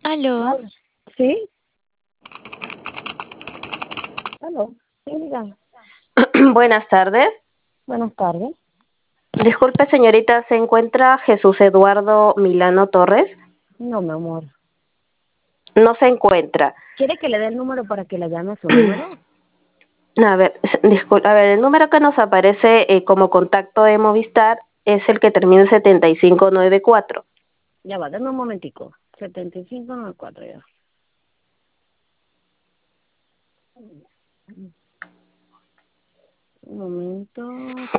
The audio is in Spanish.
Aló, Vale. ¿Sí? Aló. Sí, diga. Buenas tardes. Buenas tardes. Disculpe, señorita, ¿se encuentra Jesús Eduardo Milano Torres? No, mi amor. No se encuentra. ¿Quiere que le dé el número para que le llame a su número? A ver, disculpe, a ver, el número que nos aparece como contacto de Movistar es el que termina en 7594. Ya va, dame un momentico. 7594 ya. Un momento.